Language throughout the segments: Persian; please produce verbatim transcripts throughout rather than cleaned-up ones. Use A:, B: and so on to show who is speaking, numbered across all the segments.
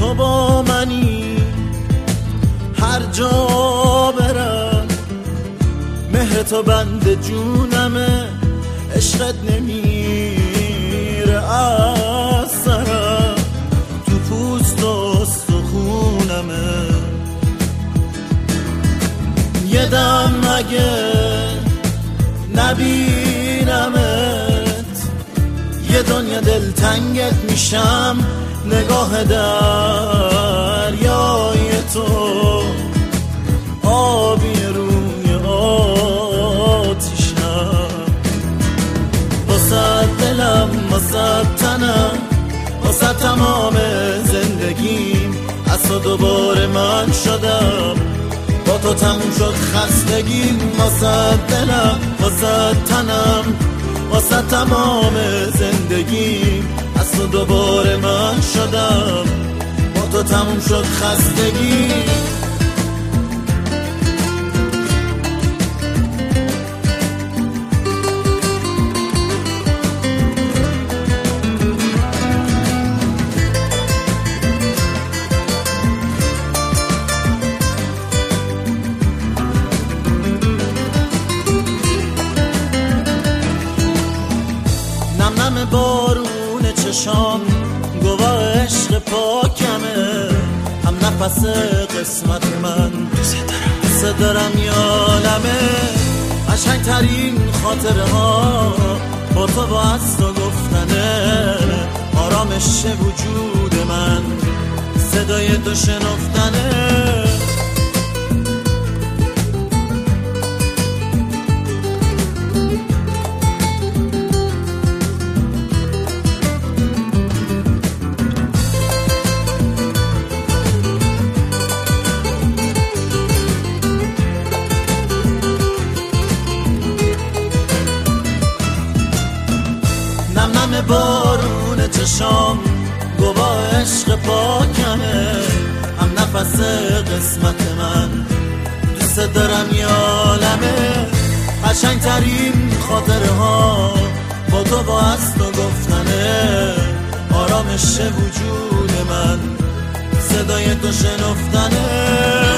A: تو با منی هر جا برم، مهر تو بند جونمه، عشقت نمیره از سرم، تو پوست و استخونمه. یه دم اگه نبینمت، یه دنیا دلتنگت میشم، نگاه دریای تو آبی روی آتیشم. واسه دلم، واسه تنم، واسه تمام زندگیم، از تو دوباره من شدم، با تو تموم شد خستگیم. واسه دلم، واسه تنم، واسه تمام زندگیم، از تو دوباره من شدم، با تو تموم شد خستگیم. نم بارون چشام گواه عشق پاکمه، هم نفس قسمت من، دوست دارم یالمه. قشنگ ترین خاطره ها با تو با از تو گفتنه، آرامش وجود من، صدای تو شنفتنه. نم بارون چشام گواه عشق پاکمه، هم نفس قسمت من، دوست دارم یالمه. قشنگ ترین خاطره ها با تو با از تو گفتنه، آرامش وجود من، صدای تو شنفتنه.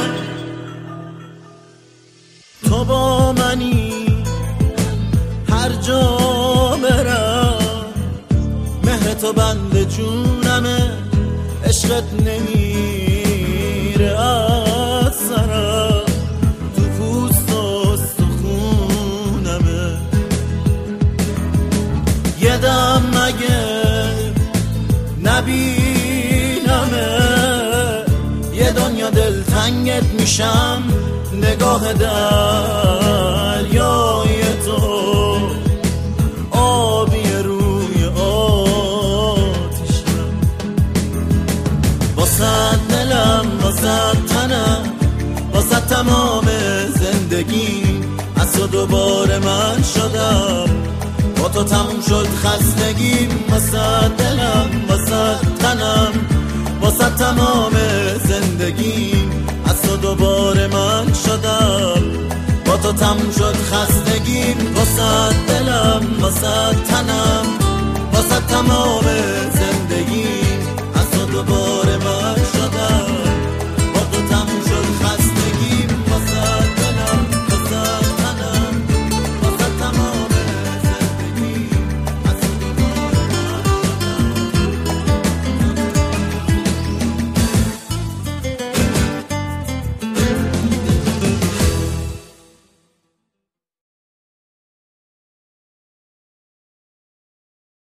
A: تو با منی هر جا برم، مهر تو بند جونمه، عشقت نمیره از سرم، تو پوست و استخونمه. یه دم اگه نبینمه، یه دنیا دلتنگت میشم، نگاه دریای تو آبی روی آتیشم. واسه دلم، واسه تنم، واسه تمام زندگیم، از تو دوباره من شدم، با تو تموم شد خستگیم. واسه دلم، واسه تنم، واسه تمام زندگیم، از تو دوباره من شدم، با تو تموم شد خستگیم. واسه دلم، واسه تنم، واسه تمام